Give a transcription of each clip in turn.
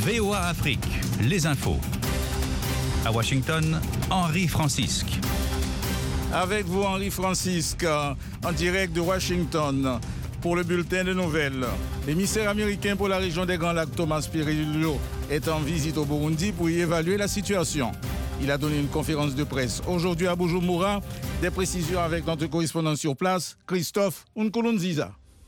VOA Afrique, les infos. À Washington, Henri Francisque. Avec vous, Henri Francisque, en direct de Washington, pour le bulletin de nouvelles. L'émissaire américain pour la région des Grands Lacs, Thomas Perriello, est en visite au Burundi pour y évaluer la situation. Il a donné une conférence de presse aujourd'hui à Bujumbura. Des précisions avec notre correspondant sur place, Christophe Nkurunziza.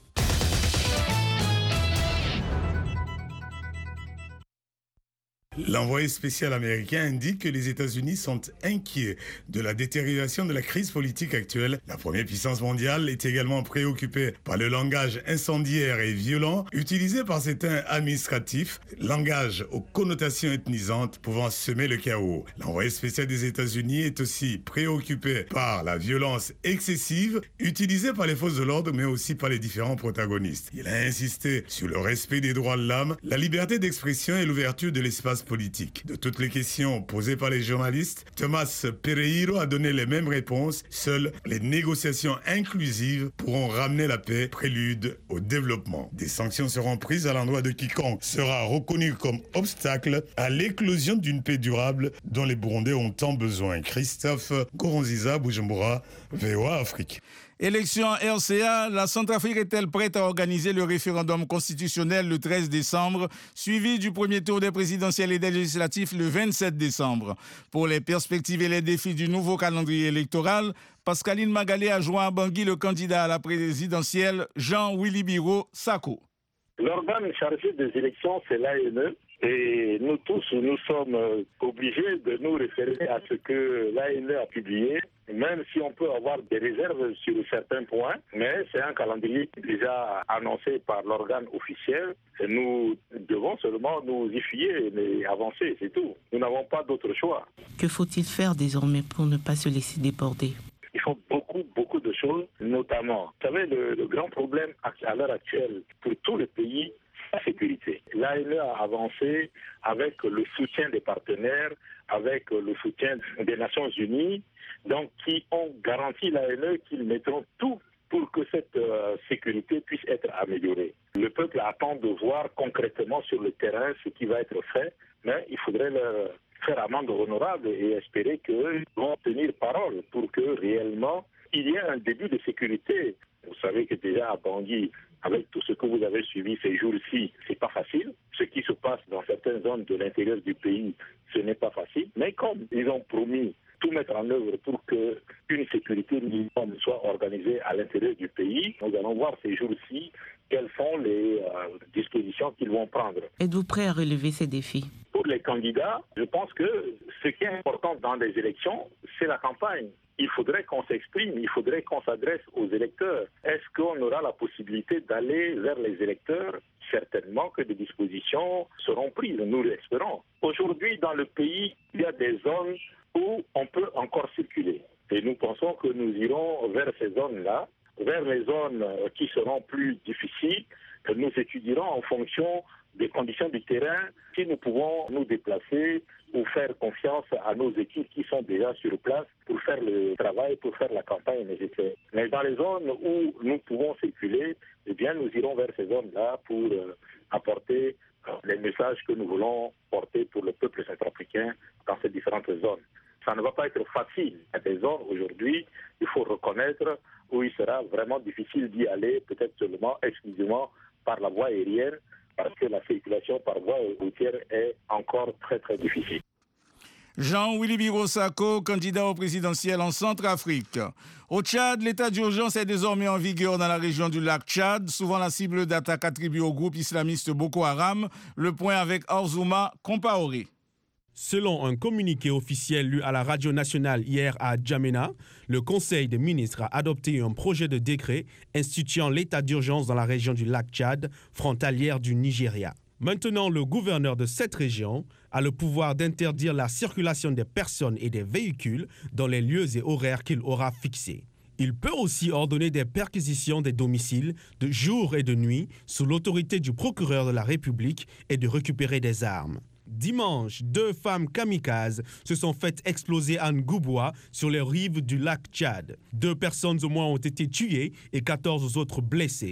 L'envoyé spécial américain indique que les États-Unis sont inquiets de la détérioration de la crise politique actuelle. La première puissance mondiale est également préoccupée par le langage incendiaire et violent utilisé par certains administratifs, langage aux connotations ethnisantes pouvant semer le chaos. L'envoyé spécial des États-Unis est aussi préoccupé par la violence excessive utilisée par les forces de l'ordre mais aussi par les différents protagonistes. Il a insisté sur le respect des droits de l'homme, la liberté d'expression et l'ouverture de l'espace politique. De toutes les questions posées par les journalistes, Thomas Perriello a donné les mêmes réponses. Seules les négociations inclusives pourront ramener la paix, prélude au développement. Des sanctions seront prises à l'endroit de quiconque sera reconnu comme obstacle à l'éclosion d'une paix durable dont les Burundais ont tant besoin. Christophe Nkurunziza, Bujumbura, VOA Afrique. Élection RCA, la Centrafrique est-elle prête à organiser le référendum constitutionnel le 13 décembre, suivi du premier tour des présidentielles et des législatives le 27 décembre? Pour les perspectives et les défis du nouveau calendrier électoral, Pascaline Magalé a joint à Bangui le candidat à la présidentielle, Jean-Willy-Biro Sako. L'organe chargé des élections, c'est l'ANE. Et nous tous, nous sommes obligés de nous référer à ce que l'ANE a publié, même si on peut avoir des réserves sur certains points, mais c'est un calendrier déjà annoncé par l'organe officiel. Et nous devons seulement nous y fier et avancer, c'est tout. Nous n'avons pas d'autre choix. Que faut-il faire désormais pour ne pas se laisser déborder ? Il faut beaucoup de choses, notamment, vous savez, le grand problème à l'heure actuelle pour tout le pays, la sécurité. L'ANE a avancé avec le soutien des partenaires, avec le soutien des Nations Unies, donc qui ont garanti l'ANE qu'ils mettront tout pour que cette sécurité puisse être améliorée. Le peuple attend de voir concrètement sur le terrain ce qui va être fait, mais il faudrait leur faire amende honorable et espérer qu'ils vont tenir parole pour que réellement il y ait un début de sécurité. Vous savez que déjà à Bangui, avec tout ce que vous avez suivi ces jours-ci, c'est pas facile. Ce qui se passe dans certaines zones de l'intérieur du pays, ce n'est pas facile. Mais comme ils ont promis tout mettre en œuvre pour qu'une sécurité minimum soit organisée à l'intérieur du pays, nous allons voir ces jours-ci quelles sont les dispositions qu'ils vont prendre. Êtes-vous prêt à relever ces défis ? Pour les candidats, je pense que ce qui est important dans les élections, c'est la campagne. Il faudrait qu'on s'exprime, il faudrait qu'on s'adresse aux électeurs. Est-ce qu'on aura la possibilité d'aller vers les électeurs? Certainement que des dispositions seront prises, nous l'espérons. Aujourd'hui, dans le pays, il y a des zones où on peut encore circuler. Et nous pensons que nous irons vers ces zones-là, vers les zones qui seront plus difficiles. Nous étudierons en fonction des conditions du terrain si nous pouvons nous déplacer ou faire confiance à nos équipes qui sont déjà sur place pour faire le travail, pour faire la campagne nécessaire. Mais dans les zones où nous pouvons circuler, eh bien, nous irons vers ces zones-là pour apporter les messages que nous voulons porter pour le peuple centrafricain dans ces différentes zones. Ça ne va pas être facile. Il y a des zones aujourd'hui, il faut reconnaître, où il sera vraiment difficile d'y aller, peut-être seulement, exclusivement par la voie aérienne, parce que la circulation par voie routière est encore très très difficile. Jean-Willy-Biro Sako, candidat au présidentiel en Centrafrique. Au Tchad, l'état d'urgence est désormais en vigueur dans la région du lac Tchad, souvent la cible d'attaque attribuée au groupe islamiste Boko Haram. Le point avec Arzouma Compaoré. Selon un communiqué officiel lu à la radio nationale hier à Djamena, le Conseil des ministres a adopté un projet de décret instituant l'état d'urgence dans la région du lac Tchad, frontalière du Nigeria. Maintenant, le gouverneur de cette région a le pouvoir d'interdire la circulation des personnes et des véhicules dans les lieux et horaires qu'il aura fixés. Il peut aussi ordonner des perquisitions des domiciles de jour et de nuit sous l'autorité du procureur de la République et de récupérer des armes. Dimanche, 2 femmes kamikazes se sont faites exploser à Ngouboua sur les rives du lac Tchad. 2 personnes au moins ont été tuées et 14 autres blessées.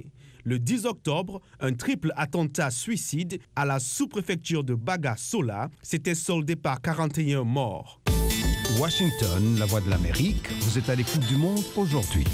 Le 10 octobre, un triple attentat suicide à la sous-préfecture de Baga-Sola s'était soldé par 41 morts. Washington, la voix de l'Amérique, vous êtes à l'écoute du monde aujourd'hui.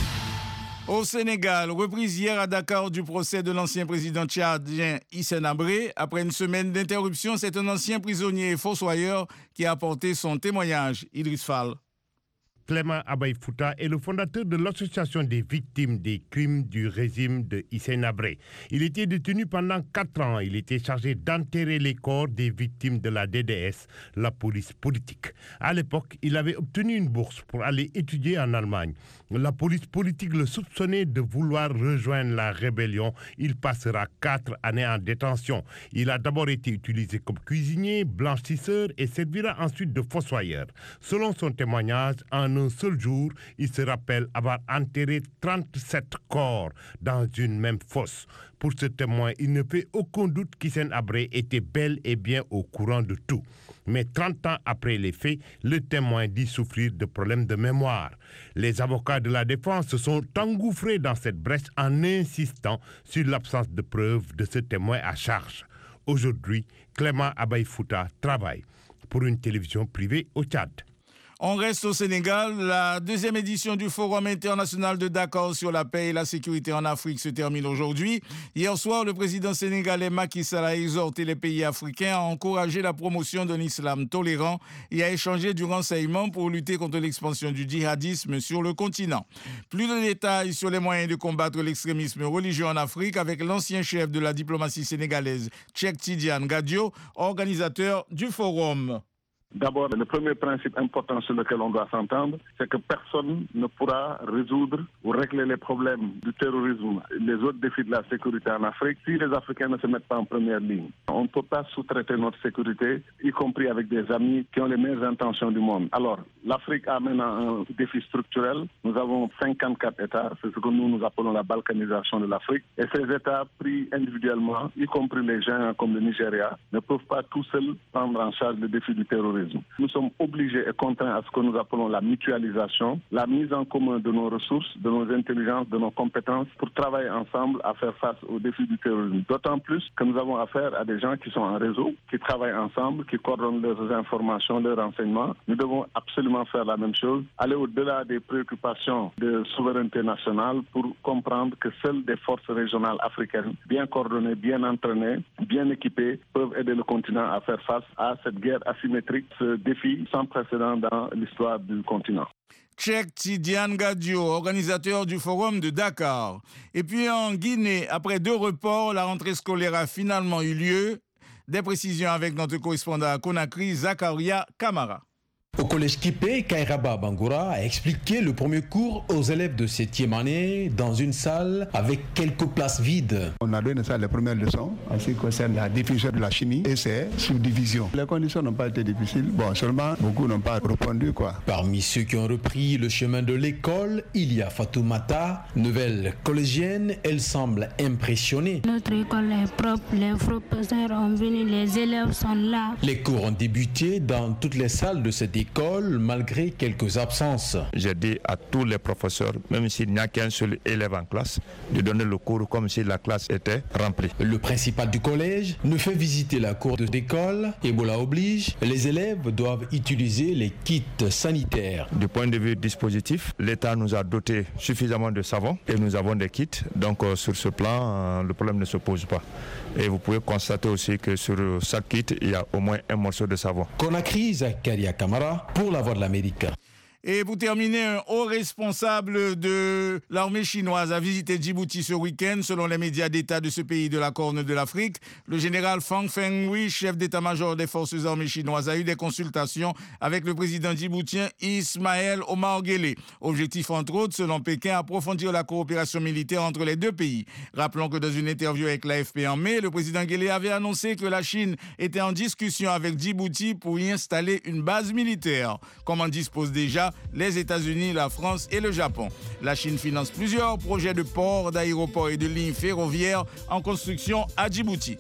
Au Sénégal, reprise hier à Dakar du procès de l'ancien président tchadien Hissène Habré. Après une semaine d'interruption, c'est un ancien prisonnier et fossoyeur qui a apporté son témoignage. Idriss Fall. Clément Abaye Fouta est le fondateur de l'association des victimes des crimes du régime de Hissène Habré. Il était détenu pendant 4 ans. Il était chargé d'enterrer les corps des victimes de la DDS, la police politique. À l'époque, il avait obtenu une bourse pour aller étudier en Allemagne. La police politique le soupçonnait de vouloir rejoindre la rébellion. Il passera 4 années en détention. Il a d'abord été utilisé comme cuisinier, blanchisseur et servira ensuite de fossoyeur. Selon son témoignage, en un seul jour, il se rappelle avoir enterré 37 corps dans une même fosse. Pour ce témoin, il ne fait aucun doute qu'Hissène Habré était bel et bien au courant de tout. Mais 30 ans après les faits, le témoin dit souffrir de problèmes de mémoire. Les avocats de la défense se sont engouffrés dans cette brèche en insistant sur l'absence de preuves de ce témoin à charge. Aujourd'hui, Clément Abaye Fouta travaille pour une télévision privée au Tchad. On reste au Sénégal. La deuxième édition du Forum international de Dakar sur la paix et la sécurité en Afrique se termine aujourd'hui. Hier soir, le président sénégalais Macky Sall a exhorté les pays africains à encourager la promotion d'un islam tolérant et à échanger du renseignement pour lutter contre l'expansion du djihadisme sur le continent. Plus de détails sur les moyens de combattre l'extrémisme religieux en Afrique avec l'ancien chef de la diplomatie sénégalaise, Cheikh Tidiane Gadio, organisateur du Forum. D'abord, le premier principe important sur lequel on doit s'entendre, c'est que personne ne pourra résoudre ou régler les problèmes du terrorisme, les autres défis de la sécurité en Afrique, si les Africains ne se mettent pas en première ligne. On ne peut pas sous-traiter notre sécurité, y compris avec des amis qui ont les meilleures intentions du monde. Alors, l'Afrique a maintenant un défi structurel. Nous avons 54 États, c'est ce que nous appelons la balkanisation de l'Afrique. Et ces États, pris individuellement, y compris les gens comme le Nigeria, ne peuvent pas tout seuls prendre en charge le défi du terrorisme. Nous sommes obligés et contraints à ce que nous appelons la mutualisation, la mise en commun de nos ressources, de nos intelligences, de nos compétences pour travailler ensemble à faire face aux défis du terrorisme. D'autant plus que nous avons affaire à des gens qui sont en réseau, qui travaillent ensemble, qui coordonnent leurs informations, leurs renseignements. Nous devons absolument faire la même chose, aller au-delà des préoccupations de souveraineté nationale pour comprendre que seules des forces régionales africaines, bien coordonnées, bien entraînées, bien équipées, peuvent aider le continent à faire face à cette guerre asymétrique, ce défi sans précédent dans l'histoire du continent. Cheikh Tidiane Gadio, organisateur du Forum de Dakar. Et puis en Guinée, après 2 reports, la rentrée scolaire a finalement eu lieu. Des précisions avec notre correspondant à Conakry, Zakaria Kamara. Au collège Kipé, Kairaba Bangoura a expliqué le premier cours aux élèves de 7e année dans une salle avec quelques places vides. On a donné ça les premières leçons en ce qui concerne la définition de la chimie et ses subdivisions. Les conditions n'ont pas été difficiles. Bon, seulement beaucoup n'ont pas répondu, quoi. Parmi ceux qui ont repris le chemin de l'école, il y a Fatoumata, nouvelle collégienne. Elle semble impressionnée. Notre école est propre, les professeurs ont venu, les élèves sont là. Les cours ont débuté dans toutes les salles de cette école malgré quelques absences. J'ai dit à tous les professeurs, même s'il n'y a qu'un seul élève en classe, de donner le cours comme si la classe était remplie. Le principal du collège ne fait visiter la cour d'école. Ebola oblige, les élèves doivent utiliser les kits sanitaires. Du point de vue dispositif, l'État nous a doté suffisamment de savon et nous avons des kits. Donc sur ce plan, le problème ne se pose pas. Et vous pouvez constater aussi que sur chaque kit, il y a au moins un morceau de savon. Conakry, Zakaria Kamara pour la Voix de l'Amérique. Et pour terminer, un haut responsable de l'armée chinoise a visité Djibouti ce week-end, selon les médias d'État de ce pays de la Corne de l'Afrique. Le général Fang Fenghui, chef d'état-major des forces armées chinoises, a eu des consultations avec le président djiboutien Ismaël Omar Guelleh. Objectif, entre autres, selon Pékin, approfondir la coopération militaire entre les deux pays. Rappelons que dans une interview avec l'AFP en mai, le président Guelleh avait annoncé que la Chine était en discussion avec Djibouti pour y installer une base militaire, comme en disposent déjà les États-Unis, la France et le Japon. La Chine finance plusieurs projets de ports, d'aéroports et de lignes ferroviaires en construction à Djibouti.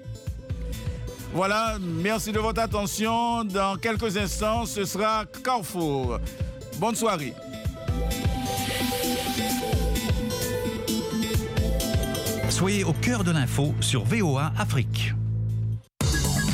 Voilà, merci de votre attention. Dans quelques instants, ce sera Carrefour. Bonne soirée. Soyez au cœur de l'info sur VOA Afrique.